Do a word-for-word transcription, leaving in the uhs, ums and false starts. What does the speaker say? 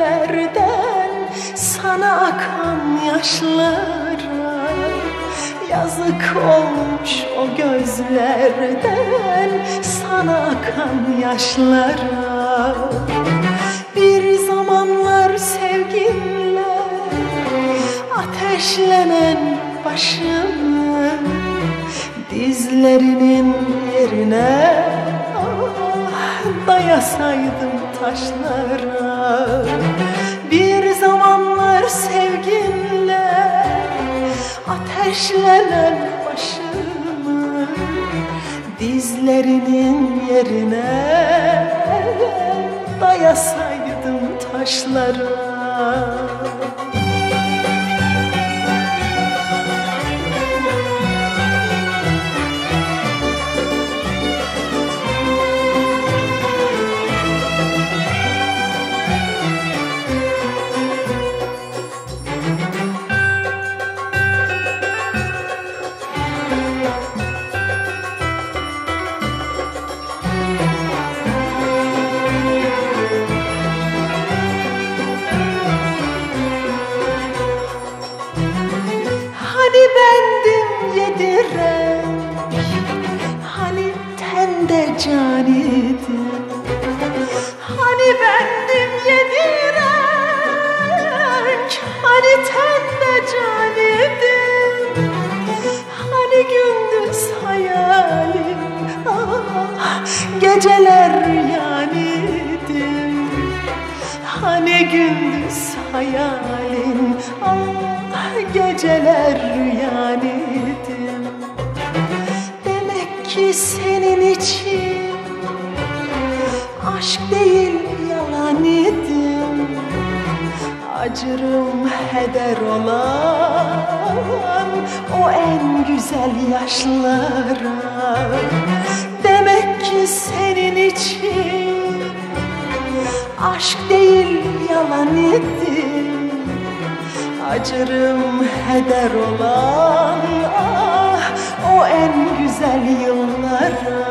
günlerden sana akan yaşlara. Yazık olmuş o gözlerden sana akan yaşlara. Bir zamanlar sevginle ateşlenen başımı dizlerinin yerine ah, dayasaydım taşlara. Bir zamanlar sevginle ateşlenen başımı dizlerinin yerine dayasaydım taşlara. Hani bendim yediren, hani tende can idim. Hani bendim yediren, hani tende can idim. Hani gündüz hayalim, ah, geceler rüyaniydim. Hani gündüz hayalim, ah, geceler rüyaniydim. Demek ki senin için aşk değil yalan idim. Acırım heder olan o en güzel yaşlara. Demek ki senin için aşk değil yalan idim. Acırım heder olan ah, o en güzel yıllara.